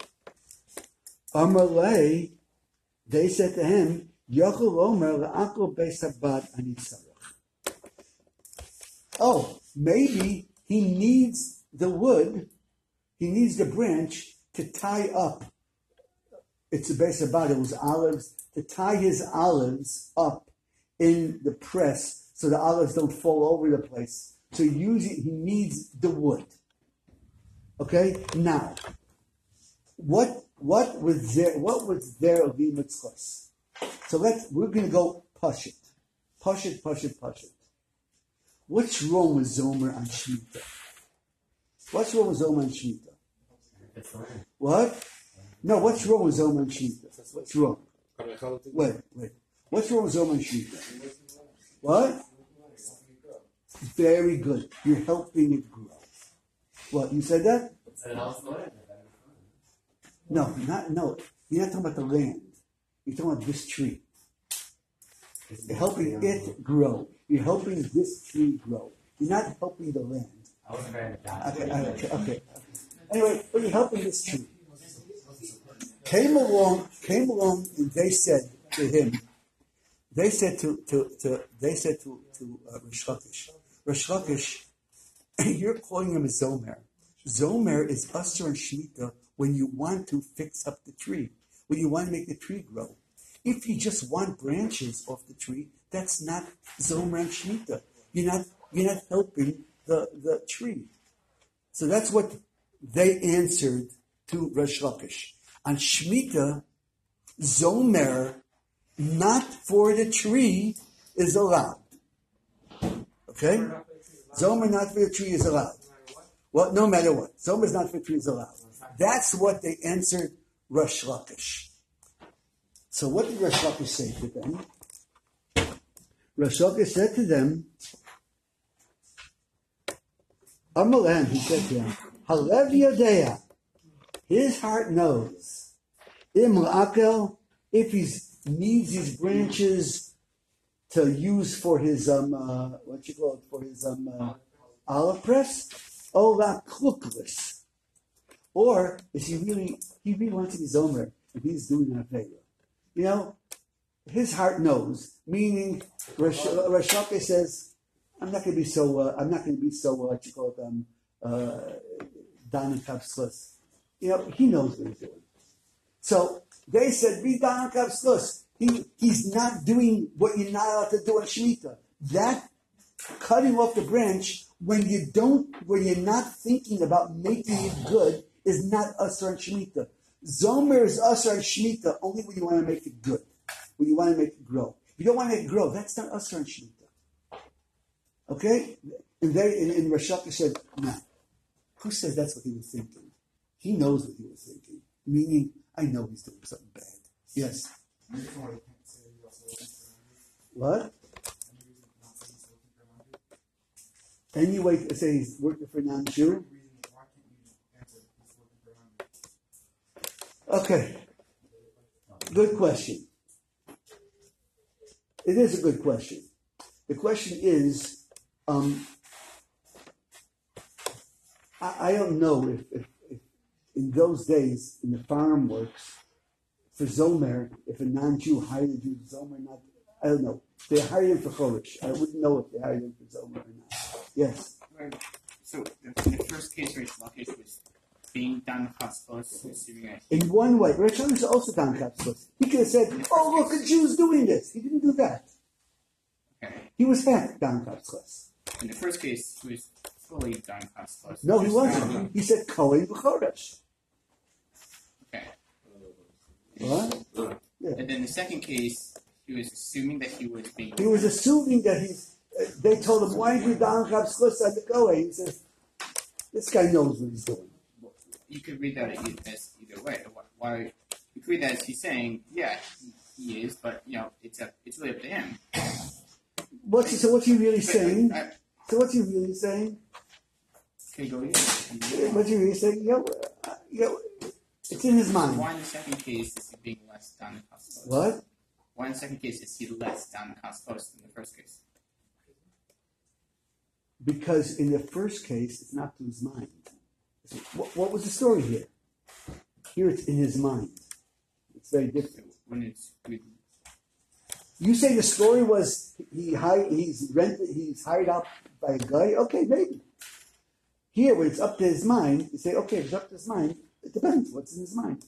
Amalei, they said to him, Yochel Omer la'akol beis habad ani tzarech. Oh, maybe he needs the wood, he needs the branch to tie up. It's a beis habad, it was olives, to tie his olives up in the press so the olives don't fall over the place. So usually he needs the wood. Okay? Now, what what was there what was there of the mitzvahs? So let's we're gonna go push it. Push it, push it, push it. What's wrong with Zomer on Shemitah? What's wrong with Zomer on Shemitah? What? No, what's wrong with Zomer and Shemitah? What's wrong? Wait, wait. What's wrong with Zomer and Shemitah? What? Very good. You're helping it grow. What, you said that? No, not no. You're not talking about the land. You're talking about this tree. You're helping it grow. You're helping this tree grow. You're not helping the land. Okay, okay, okay. Anyway, but you're helping this tree. Came along, came along, and they said to him, they said to, to, to they said to, to uh, Resh Lakish, Resh Lakish, you're calling him a Zomer. Zomer is Asur and Shemitah when you want to fix up the tree, when you want to make the tree grow. If you just want branches off the tree, that's not Zomer and Shemitah. You're not, you're not helping the, the tree. So that's what they answered to Resh Lakish. On Shemitah, Zomer, not for the tree, is allowed. Okay? Zomer not for the tree is allowed. Well, no matter what. Zomer is not for the tree is allowed. That's what they answered Resh Lakish. So what did Resh Lakish say to them? Resh Lakish said to them, Amalan, he said to them, Halev Yodea, his heart knows. Im la'akel, if he needs these branches to use for his um uh, what you call it for his um uh, olive press, ola klukless, or is he really he really wants to be zomer and he's doing an avera? You know, his heart knows. Meaning, Rosh Hashanah says, "I'm not going to be so. Uh, I'm not going to be so. Uh, what you call it? Um, uh, Don and Kapslis." You know, he knows what he's doing. So they said, "Be Don and Kapslis." He he's not doing what you're not allowed to do on Shemitah. That cutting off the branch when you don't, when you're not thinking about making it good, is not usher on Shemitah. Zomer is usher on Shemitah only when you want to make it good, when you want to make it grow. If you don't want to make it grow, that's not usher on Shemitah. Okay? And they, and, and Rosh Hashanah said, no. Who says that's what he was thinking? He knows what he was thinking. Meaning, I know he's doing something bad. Yes. What? Any way to say he's working for a non-Jew? Okay. Good question. It is a good question. The question is, um, I, I don't know if, if, if in those days, in the farm works, for Zomer, if a non-Jew hired a Jew Zomer, not, I don't know. They hired him for Chodesh. I wouldn't know if they hired him for Zomer or not. Yes. Right. So the, the first case, Rish Lakish, was being done Chaspos, assuming I. In one way, Rish is also done Chaspos. He could have said, "Oh, look, a Jew's doing this." He didn't do that. Okay. He was half done Chaspos. In the first case, he was fully done Chaspos. No, he wasn't. He said Kohen v'Chodesh. Okay. What? Yeah. And then the second case, he was assuming that he was being. He was assuming that he's. Uh, they told him, "Why do you down Chaspos on the Kohen?" He says, "This guy knows what he's doing." You could read that as either way. Why? You could read that as he's saying, "Yeah, he, he is," but you know, it's a, it's really up to him. What's he, so? What's he really But, saying? uh, So what's he really saying? Can you go here? What's he really saying? You know, uh, you know, it's in his mind. Why in the second case is he being less done Chaspos? What? Why in the second case is he less done Chaspos than the first case? Because in the first case, it's not to his mind. So what, what was the story here? Here it's in his mind. It's very different. When it's with You say the story was he hired, he's rented, he's hired out by a guy. Okay, maybe. Here, when it's up to his mind, you say, okay, if it's up to his mind. It depends. What's in his mind?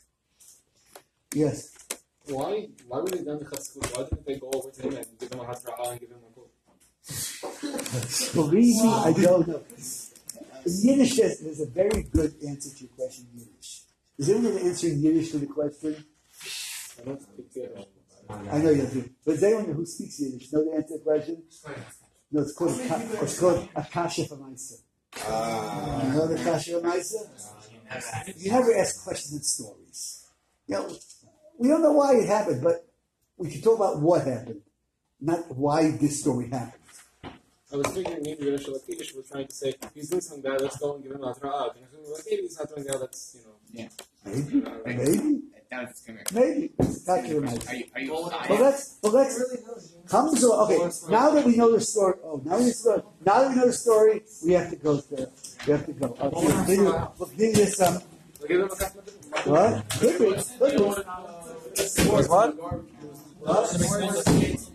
Yes. Why? Why were they done the Chatzkut? Why didn't they go over to him and give him a Hatra'ah and give him a book? Believe me, I don't know. In Yiddish, there's, there's a very good answer to your question in Yiddish. Is anyone answering Yiddish to the question? I don't speak Yiddish. I know you do. But is anyone who speaks Yiddish know the answer to the question? No, it's called a, ka- it's called a kasha f'maisa. Ah. You know the kasha f'maisa? You never ask questions and stories. You know, we don't know why it happened, but we can talk about what happened, not why this story happened. I was thinking maybe Rish Lakish was trying to say, he's doing something bad, let's go and give him a Hatra'ah. And I was like, maybe he's not doing that, let's, you know. yeah. Maybe, maybe, That was gonna. maybe. It's a kasha f'maisa. Are you? Are you? But let's, but let's, comes, okay, now that we know the story, oh, now we know, now that we know the story, we have to go to, we have to go. Okay, we'll continue, we'll continue this, um, We'll give him a couple of what? Could be, could be. What? What?